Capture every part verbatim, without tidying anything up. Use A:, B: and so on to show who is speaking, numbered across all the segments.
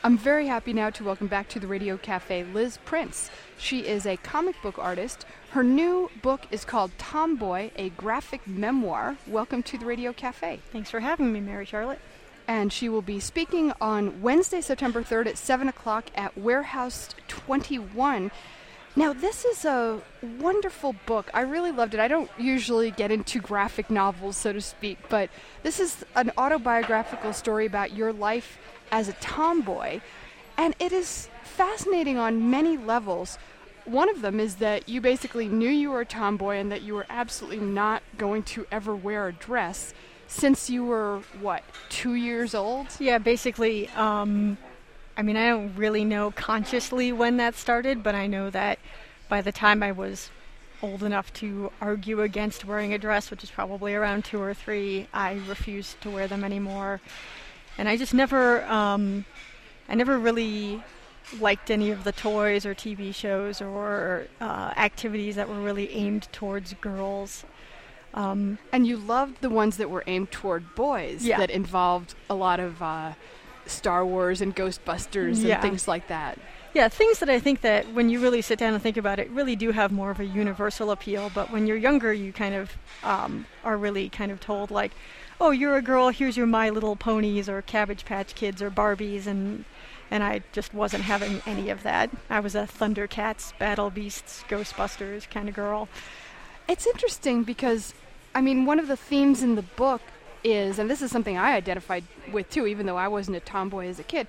A: I'm very happy now to welcome back to the Radio Cafe Liz Prince. She is a comic book artist. Her new book is called Tomboy, a graphic memoir. Welcome to the Radio Cafe.
B: Thanks for having me, Mary Charlotte.
A: And she will be speaking on Wednesday, September third at seven o'clock at Warehouse twenty-one. Now, this is a wonderful book. I really loved it. I don't usually get into graphic novels, so to speak, but this is an autobiographical story about your life as a tomboy, and it is fascinating on many levels. One of them is that you basically knew you were a tomboy and that you were absolutely not going to ever wear a dress since you were, what, two years old?
B: Yeah, basically, um, I mean, I don't really know consciously when that started, but I know that by the time I was old enough to argue against wearing a dress, which is probably around two or three, I refused to wear them anymore. And I just never, um, I never really liked any of the toys or T V shows or uh, activities that were really aimed towards girls.
A: Um, and you loved the ones that were aimed toward boys,
B: yeah.
A: that involved a lot of uh, Star Wars and Ghostbusters
B: yeah.
A: and things like that.
B: Yeah, things that I think that when you really sit down and think about it, really do have more of a universal appeal. But when you're younger, you kind of um, are really kind of told, like, oh, you're a girl, here's your My Little Ponies or Cabbage Patch Kids or Barbies, and and I just wasn't having any of that. I was a Thundercats, Battle Beasts, Ghostbusters kind of girl.
A: It's interesting because, I mean, one of the themes in the book is, and this is something I identified with too, even though I wasn't a tomboy as a kid,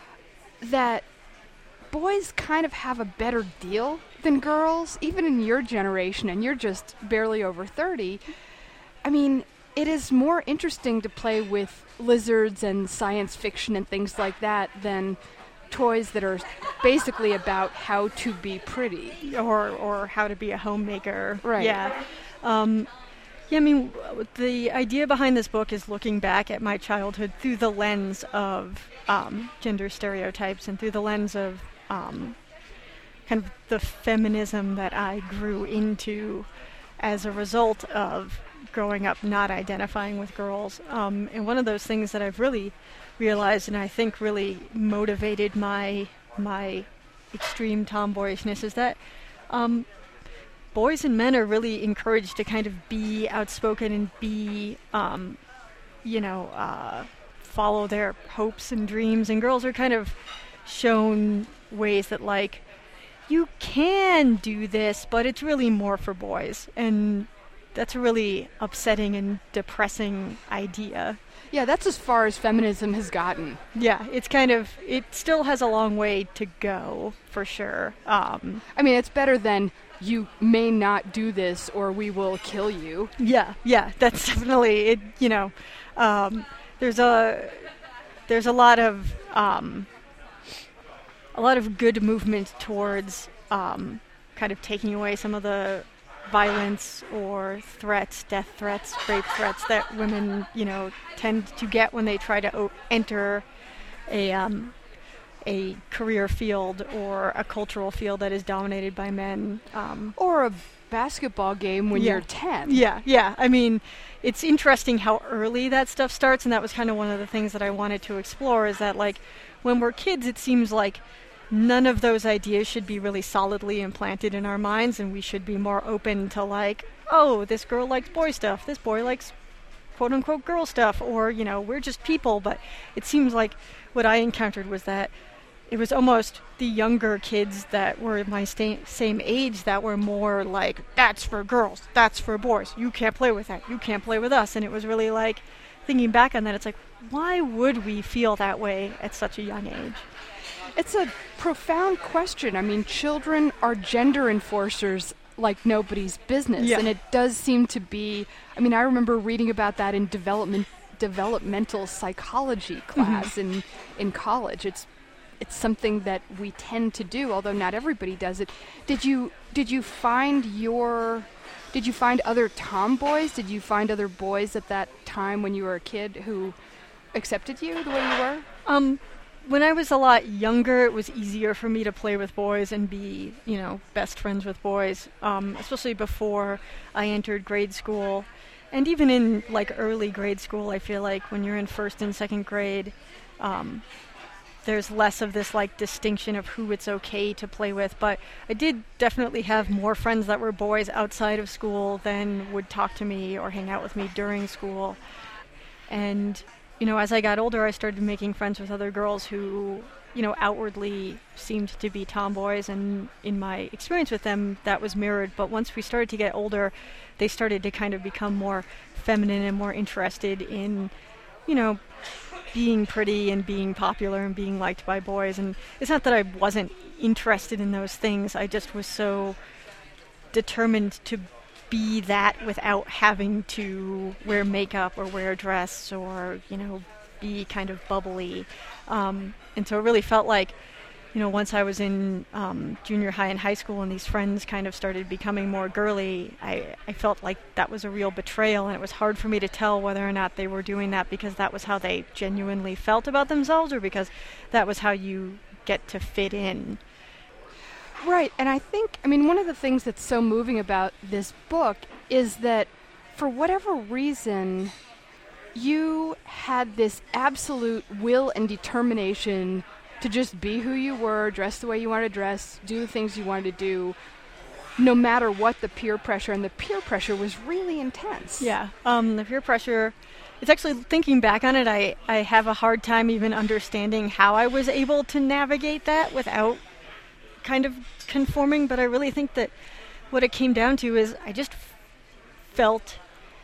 A: that boys kind of have a better deal than girls, even in your generation, and you're just barely over thirty. I mean, it is more interesting to play with lizards and science fiction and things like that than toys that are basically about how to be pretty.
B: Or or how to be a homemaker.
A: Right.
B: Yeah. Um, yeah, I mean, the idea behind this book is looking back at my childhood through the lens of um, gender stereotypes and through the lens of um, kind of the feminism that I grew into as a result of growing up not identifying with girls. Um, and one of those things that I've really realized and I think really motivated my my extreme tomboyishness is that um, boys and men are really encouraged to kind of be outspoken and be, um, you know, uh, follow their hopes and dreams. And girls are kind of shown ways that, like, you can do this, but it's really more for boys. And that's a really upsetting and depressing idea.
A: Yeah, that's as far as feminism has gotten.
B: Yeah, it's kind of, it still has a long way to go, for sure. Um,
A: I mean, it's better than you may not do this or we will kill you.
B: Yeah, yeah, that's definitely, it. you know, um, there's a, there's a lot of, um, a lot of good movement towards um, kind of taking away some of the violence or threats, death threats, rape threats that women, you know, tend to get when they try to o- enter a um, a career field or a cultural field that is dominated by men. Um,
A: or a basketball game when
B: yeah.
A: you're ten.
B: Yeah, yeah. I mean, it's interesting how early that stuff starts, and that was kind of one of the things that I wanted to explore, is that, like, when we're kids, it seems like none of those ideas should be really solidly implanted in our minds, and we should be more open to, like, oh, this girl likes boy stuff, this boy likes quote-unquote girl stuff, or, you know, we're just people. But it seems like what I encountered was that it was almost the younger kids that were my sta- same age that were more like, that's for girls, that's for boys, you can't play with that, you can't play with us. And it was really like, thinking back on that, it's like, why would we feel that way at such a young age?
A: It's a profound question. I mean, children are gender enforcers like nobody's business.
B: Yeah.
A: And it does seem to be, I mean, I remember reading about that in development developmental psychology class mm-hmm. in in college. It's it's something that we tend to do, although not everybody does it. Did you did you find your did you find other tomboys? Did you find other boys at that time when you were a kid who accepted you the way you were?
B: Um When I was a lot younger, it was easier for me to play with boys and be, you know, best friends with boys, um, especially before I entered grade school. And even in, like, early grade school, I feel like when you're in first and second grade, um, there's less of this like distinction of who it's okay to play with. But I did definitely have more friends that were boys outside of school than would talk to me or hang out with me during school. And, you know, as I got older, I started making friends with other girls who, you know, outwardly seemed to be tomboys, and in my experience with them, that was mirrored. But once we started to get older, they started to kind of become more feminine and more interested in, you know, being pretty and being popular and being liked by boys. And it's not that I wasn't interested in those things, I just was so determined to be that without having to wear makeup or wear a dress or, you know, be kind of bubbly. Um, and so it really felt like, you know, once I was in um, junior high and high school and these friends kind of started becoming more girly, I, I felt like that was a real betrayal, and it was hard for me to tell whether or not they were doing that because that was how they genuinely felt about themselves or because that was how you get to fit in.
A: Right, and I think, I mean, one of the things that's so moving about this book is that for whatever reason, you had this absolute will and determination to just be who you were, dress the way you wanted to dress, do the things you wanted to do, no matter what the peer pressure. And the peer pressure was really intense.
B: Yeah, um, the peer pressure, it's actually, thinking back on it, I, I have a hard time even understanding how I was able to navigate that without kind of conforming. But I really think that what it came down to is I just f- felt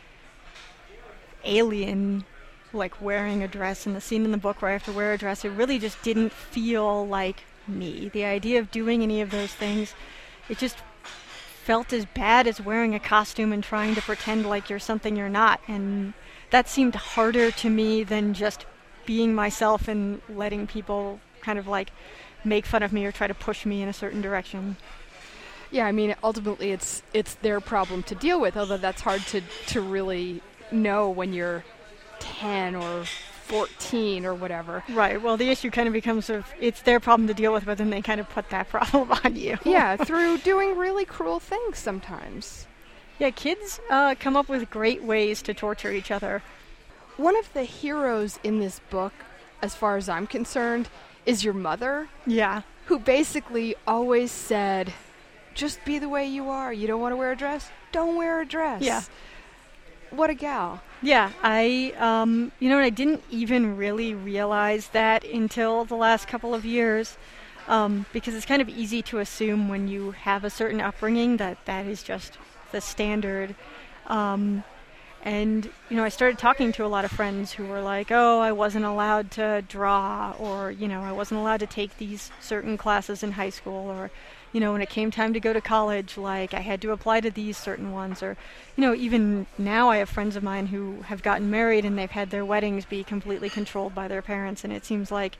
B: alien, like wearing a dress. And the scene in the book where I have to wear a dress, it really just didn't feel like me. The idea of doing any of those things, it just felt as bad as wearing a costume and trying to pretend like you're something you're not. And that seemed harder to me than just being myself and letting people kind of like make fun of me or try to push me in a certain direction.
A: Yeah, I mean, ultimately it's it's their problem to deal with, although that's hard to, to really know when you're ten or fourteen or whatever.
B: Right. Well, the issue kind of becomes of it's their problem to deal with, but then they kind of put that problem on you.
A: Yeah, through doing really cruel things sometimes.
B: Yeah, kids uh, come up with great ways to torture each other.
A: One of the heroes in this book, as far as I'm concerned, is your mother.
B: Yeah.
A: Who basically always said, just be the way you are. You don't want to wear a dress? Don't wear a dress.
B: Yeah.
A: What a gal.
B: Yeah, I, um, you know, and I didn't even really realize that until the last couple of years, um, because it's kind of easy to assume when you have a certain upbringing that that is just the standard. Um, and, you know, I started talking to a lot of friends who were like, oh, I wasn't allowed to draw, or, you know, I wasn't allowed to take these certain classes in high school, or, you know, when it came time to go to college, like, I had to apply to these certain ones. Or, you know, even now I have friends of mine who have gotten married and they've had their weddings be completely controlled by their parents. And it seems like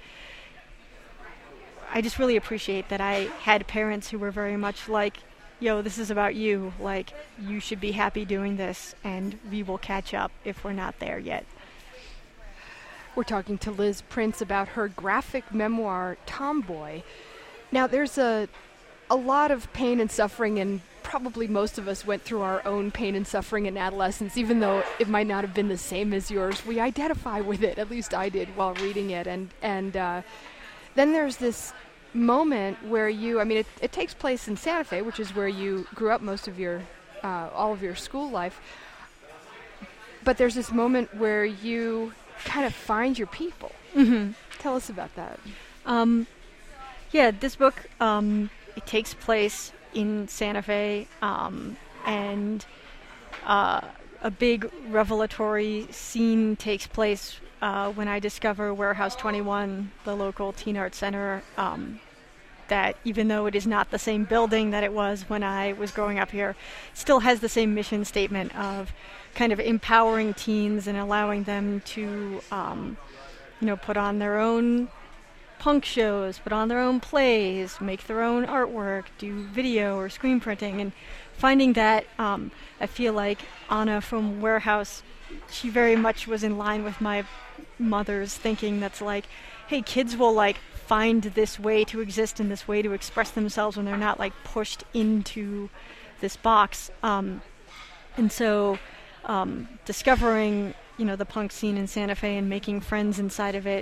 B: I just really appreciate that I had parents who were very much like, yo, this is about you. Like, you should be happy doing this, and we will catch up if we're not there yet.
A: We're talking to Liz Prince about her graphic memoir, Tomboy. Now, there's a... a lot of pain and suffering, and probably most of us went through our own pain and suffering in adolescence, even though it might not have been the same as yours. We identify with it, at least I did while reading it. And and uh, then there's this moment where you, I mean, it, it takes place in Santa Fe, which is where you grew up most of your, uh, all of your school life. But there's this moment where you kind of find your people.
B: Mm-hmm.
A: Tell us about that.
B: Um, yeah, this book... Um, It takes place in Santa Fe, um, and uh, a big revelatory scene takes place uh, when I discover Warehouse twenty-one, the local teen art center, um, that even though it is not the same building that it was when I was growing up here, still has the same mission statement of kind of empowering teens and allowing them to, um, you know, put on their own punk shows, put on their own plays, make their own artwork, do video or screen printing. And finding that, um, I feel like Anna from Warehouse, she very much was in line with my mother's thinking that's like, hey, kids will like find this way to exist and this way to express themselves when they're not like pushed into this box. Um, and so um, discovering, you know, the punk scene in Santa Fe and making friends inside of it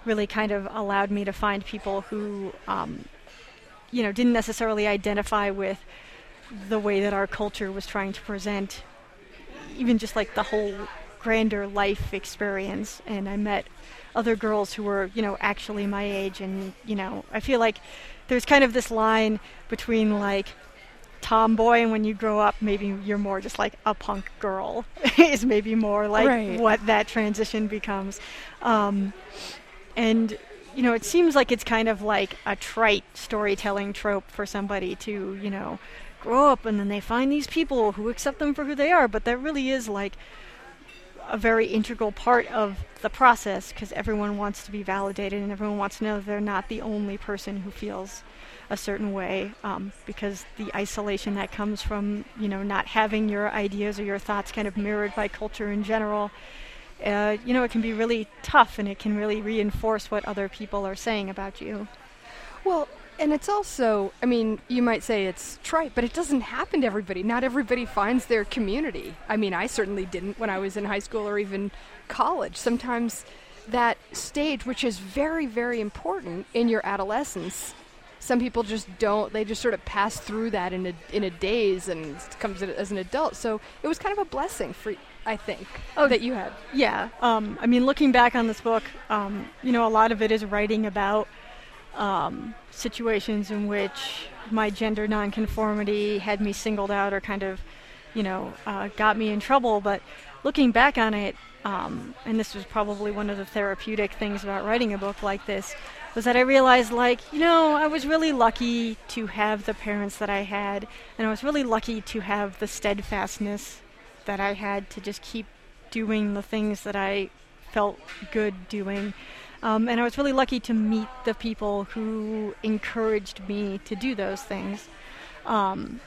B: really kind of allowed me to find people who, um, you know, didn't necessarily identify with the way that our culture was trying to present even just like the whole grander life experience. And I met other girls who were, you know, actually my age. And, you know, I feel like there's kind of this line between like tomboy and when you grow up, maybe you're more just like a punk girl is maybe more like
A: right.
B: what that transition becomes. Um, and, you know, it seems like it's kind of like a trite storytelling trope for somebody to, you know, grow up and then they find these people who accept them for who they are. But that really is like a very integral part of the process, because everyone wants to be validated and everyone wants to know they're not the only person who feels a certain way, um, because the isolation that comes from, you know, not having your ideas or your thoughts kind of mirrored by culture in general, uh, you know, it can be really tough and it can really reinforce what other people are saying about you.
A: Well, and it's also, I mean, you might say it's trite, but it doesn't happen to everybody. Not everybody finds their community. I mean, I certainly didn't when I was in high school or even college. Sometimes that stage, which is very, very important in your adolescence, some people just don't, they just sort of pass through that in a in a daze and it comes as an adult. So it was kind of a blessing for, I think, oh, that you had.
B: Yeah. Um, I mean, looking back on this book, um, you know, a lot of it is writing about Um, situations in which my gender nonconformity had me singled out or kind of, you know, uh, got me in trouble. But looking back on it, um, and this was probably one of the therapeutic things about writing a book like this, was that I realized, like, you know, I was really lucky to have the parents that I had, and I was really lucky to have the steadfastness that I had to just keep doing the things that I felt good doing. Um, and I was really lucky to meet the people who encouraged me to do those things. Um,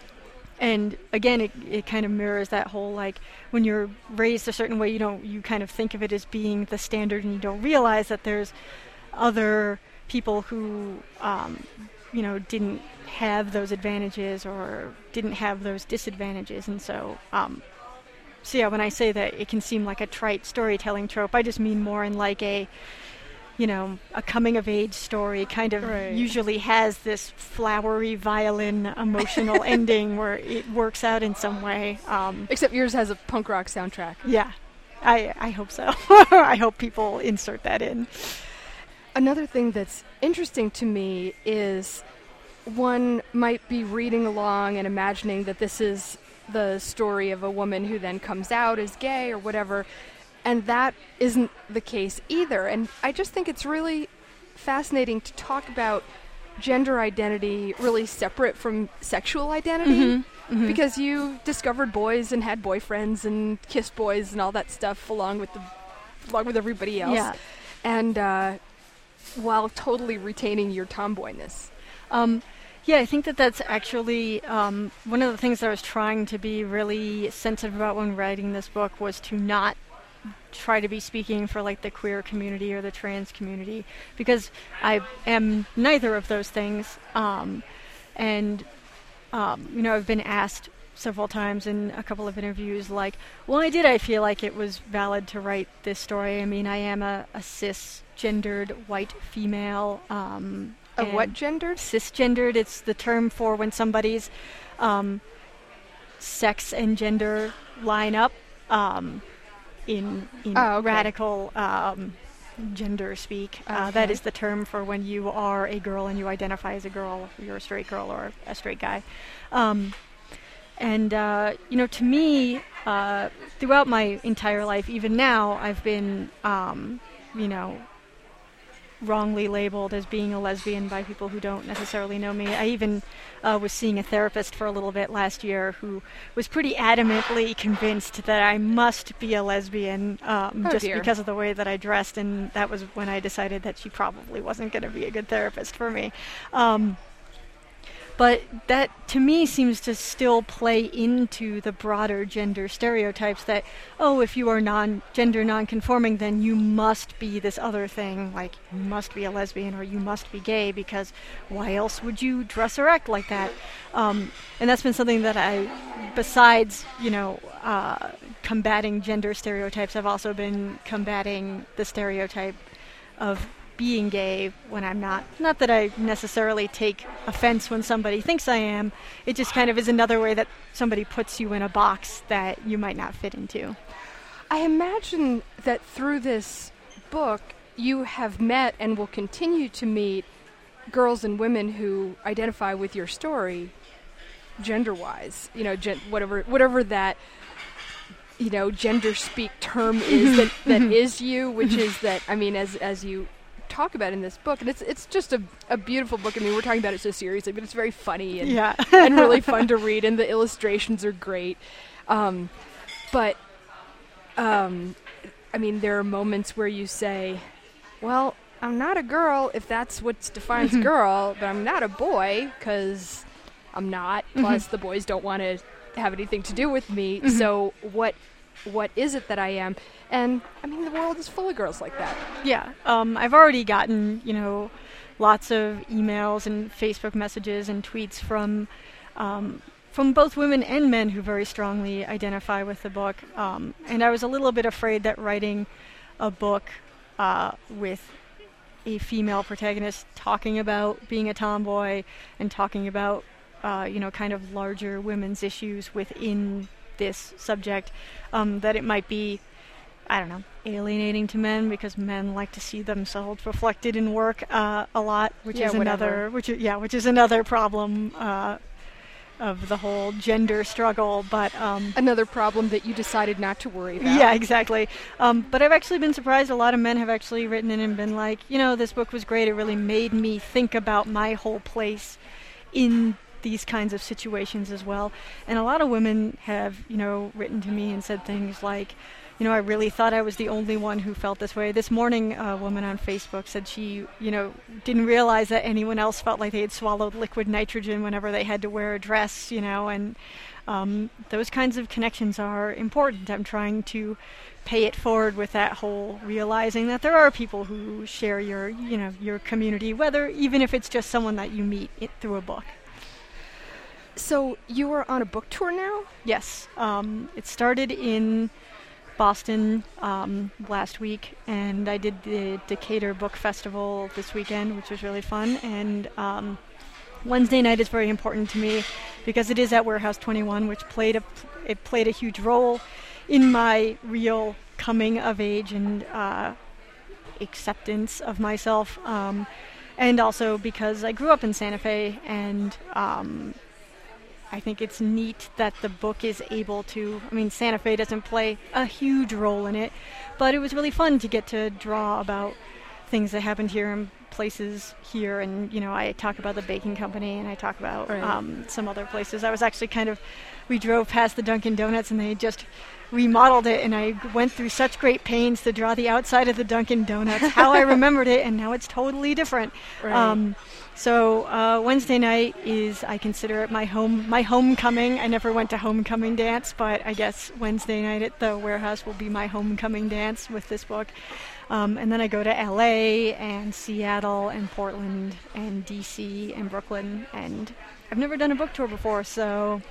B: and again, it, it kind of mirrors that whole, like, when you're raised a certain way, you don't, you kind of think of it as being the standard and you don't realize that there's other people who, um, you know, didn't have those advantages or didn't have those disadvantages. And so, um, so yeah, when I say that it can seem like a trite storytelling trope, I just mean more in like a, you know, a coming-of-age story kind of
A: right.
B: usually has this flowery violin emotional ending where it works out in some way. Um,
A: Except yours has a punk rock soundtrack.
B: Yeah, I, I hope so. I hope people insert that in.
A: Another thing that's interesting to me is one might be reading along and imagining that this is the story of a woman who then comes out as gay or whatever, and that isn't the case either. And I just think it's really fascinating to talk about gender identity really separate from sexual identity,
B: Mm-hmm. Mm-hmm.
A: because you discovered boys and had boyfriends and kissed boys and all that stuff along with the along with everybody else,
B: Yeah.
A: and uh, while totally retaining your tomboyness.
B: Um, Yeah, I think that that's actually um, one of the things that I was trying to be really sensitive about when writing this book, was to not try to be speaking for like the queer community or the trans community, because I am neither of those things. Um, and, um, you know, I've been asked several times in a couple of interviews, like, why did I feel like it was valid to write this story? I mean, I am a, a cisgendered white female. Um,
A: A what gendered?
B: Cisgendered. It's the term for when somebody's um, sex and gender line up um, in, in
A: oh, okay.
B: radical um, gender speak. Uh,
A: Okay.
B: that is the term for when you are a girl and you identify as a girl, you're a straight girl or a straight guy. Um, and, uh, you know, to me, uh, throughout my entire life, even now, I've been, um, you know, wrongly labeled as being a lesbian by people who don't necessarily know me. I even uh, was seeing a therapist for a little bit last year who was pretty adamantly convinced that I must be a lesbian um,
A: Oh,
B: just
A: dear.
B: because of the way that I dressed, and that was when I decided that she probably wasn't going to be a good therapist for me. Um, But that, to me, seems to still play into the broader gender stereotypes that, oh, if you are non gender non-conforming, then you must be this other thing, like you must be a lesbian or you must be gay, because why else would you dress or act like that? Um, and that's been something that I, besides, you know, uh, combating gender stereotypes, I've also been combating the stereotype of being gay when I'm not. Not that I necessarily take offense when somebody thinks I am. It just kind of is another way that somebody puts you in a box that you might not fit into.
A: I imagine that through this book, you have met and will continue to meet girls and women who identify with your story gender-wise. You know, gen- whatever whatever that, you know, gender speak term is that, that is you, which is that, I mean, as as you talk about in this book, and it's it's just a, a beautiful book. I mean, we're talking about it so seriously, but it's very funny and,
B: yeah.
A: and really fun to read, and the illustrations are great. Um, but, um, I mean, there are moments where you say, well, I'm not a girl if that's what defines girl, but I'm not a boy because I'm not. Plus, the boys don't want to have anything to do with me. Mm-hmm. So what what is it that I am? And, I mean, the world is full of girls like that.
B: Yeah. Um, I've already gotten, you know, lots of emails and Facebook messages and tweets from um, from both women and men who very strongly identify with the book. Um, and I was a little bit afraid that writing a book uh, with a female protagonist talking about being a tomboy and talking about, uh, you know, kind of larger women's issues within this subject, um, that it might be, I don't know, alienating to men because men like to see themselves reflected in work uh, a lot, which
A: yeah,
B: is
A: whatever.
B: another, which is, yeah, which is another problem uh, of the whole gender struggle. But um,
A: another problem that you decided not to worry about.
B: Yeah, exactly. Um, but I've actually been surprised. A lot of men have actually written in and been like, you know, this book was great. It really made me think about my whole place in these kinds of situations as well. And a lot of women have, you know, written to me and said things like, you know, I really thought I was the only one who felt this way. This morning, a woman on Facebook said she, you know, didn't realize that anyone else felt like they had swallowed liquid nitrogen whenever they had to wear a dress, you know, and um, those kinds of connections are important. I'm trying to pay it forward with that whole realizing that there are people who share your, you know, your community, whether, even if it's just someone that you meet it through a book.
A: So you are on a book tour now?
B: Yes. Um, it started in Boston um, last week, and I did the Decatur Book Festival this weekend, which was really fun. And um, Wednesday night is very important to me because it is at Warehouse twenty-one, which played a it played a huge role in my real coming of age and uh, acceptance of myself, um, and also because I grew up in Santa Fe, and um, I think it's neat that the book is able to, I mean, Santa Fe doesn't play a huge role in it, but it was really fun to get to draw about things that happened here in places here. And, you know, I talk about the baking company and I talk about
A: right.
B: um, some other places. I was actually kind of, we drove past the Dunkin' Donuts and they just remodeled it, and I went through such great pains to draw the outside of the Dunkin' Donuts, how I remembered it, and now it's totally different.
A: Right.
B: Um, So uh, Wednesday night is, I consider it my home, my homecoming. I never went to homecoming dance, but I guess Wednesday night at the Warehouse will be my homecoming dance with this book. Um, and then I go to L A and Seattle and Portland and D C and Brooklyn, and I've never done a book tour before, so...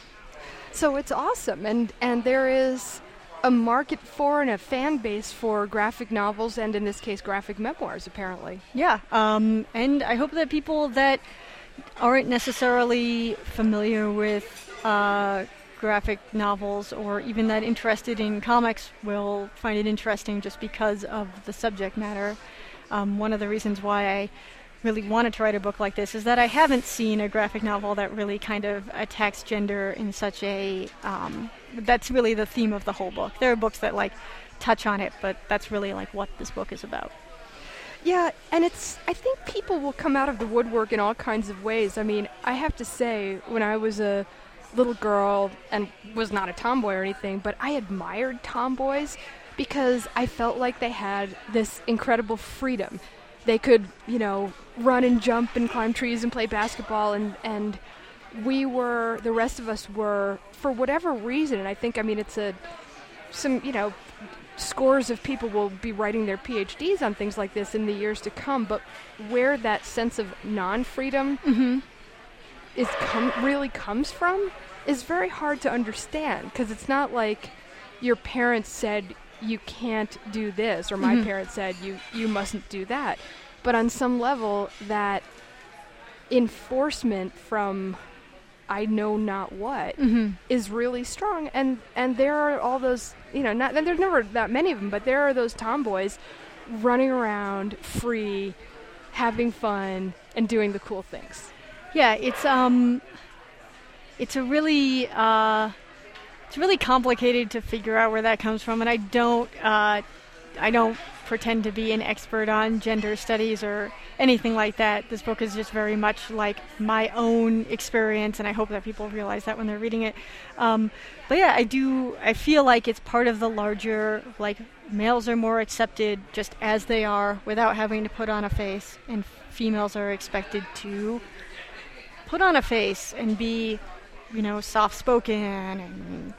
A: So it's awesome, and, and there is a market for and a fan base for graphic novels, and in this case, graphic memoirs, apparently.
B: Yeah, um, and I hope that people that aren't necessarily familiar with uh, graphic novels or even that interested in comics will find it interesting just because of the subject matter. Um, one of the reasons why I really wanted to write a book like this is that I haven't seen a graphic novel that really kind of attacks gender in such a... Um, that's really the theme of the whole book. There are books that, like, touch on it, but that's really, like, what this book is about.
A: Yeah, and it's... I think people will come out of the woodwork in all kinds of ways. I mean, I have to say, when I was a little girl and was not a tomboy or anything, but I admired tomboys because I felt like they had this incredible freedom. They could, you know, run and jump and climb trees and play basketball, and, and we were, the rest of us were, for whatever reason, and I think, I mean, it's a, some, you know, scores of people will be writing their P H Ds on things like this in the years to come, but where that sense of non-freedom
B: Mm-hmm.
A: is com- really comes from is very hard to understand, because it's not like your parents said, you can't do this, or my
B: Mhm.
A: parents said you you mustn't do that. But on some level, that enforcement from I know not what
B: Mhm.
A: is really strong, and and there are all those, you know, not and there's never that many of them, but there are those tomboys running around free, having fun, and doing the cool things.
B: Yeah, it's um, it's a really uh, it's really complicated to figure out where that comes from, and I don't uh, I don't pretend to be an expert on gender studies or anything like that. This book is just very much like my own experience, and I hope that people realize that when they're reading it. Um, but yeah, I do. I feel like it's part of the larger, like, males are more accepted just as they are without having to put on a face, and females are expected to put on a face and be, you know, soft-spoken and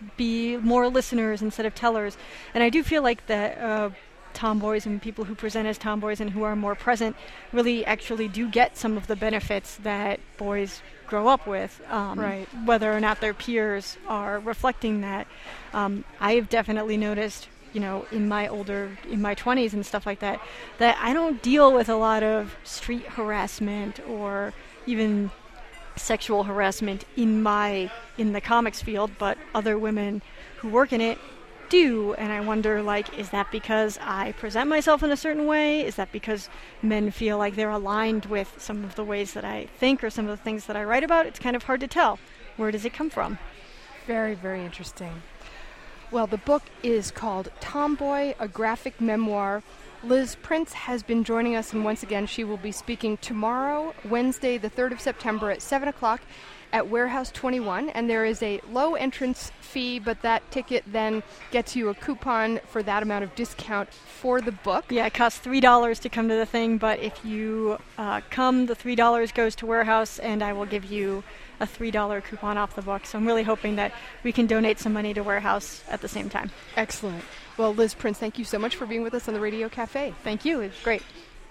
B: be more listeners instead of tellers. And I do feel like that uh, tomboys and people who present as tomboys and who are more present really actually do get some of the benefits that boys grow up with, um,
A: Right.
B: whether or not their peers are reflecting that. Um, I have definitely noticed, you know, in my older, in my twenties and stuff like that, that I don't deal with a lot of street harassment or even sexual harassment in my in the comics field, but other women who work in it do. And I wonder, like, is that because I present myself in a certain way? Is that because men feel like they're aligned with some of the ways that I think or some of the things that I write about? It's kind of hard to tell. Where does it come from?
A: Very, very interesting. Well, the book is called Tomboy, a graphic memoir. Liz Prince has been joining us, and once again, she will be speaking tomorrow, Wednesday, the third of September at seven o'clock at Warehouse twenty-one, and there is a low entrance fee, but that ticket then gets you a coupon for that amount of discount for the book.
B: Yeah, it costs three dollars to come to the thing, but if you uh, come, the three dollars goes to Warehouse, and I will give you a three dollar coupon off the book. So I'm really hoping that we can donate some money to Warehouse at the same time.
A: Excellent. Well, Liz Prince, thank you so much for being with us on the Radio Cafe.
B: Thank you. It's great.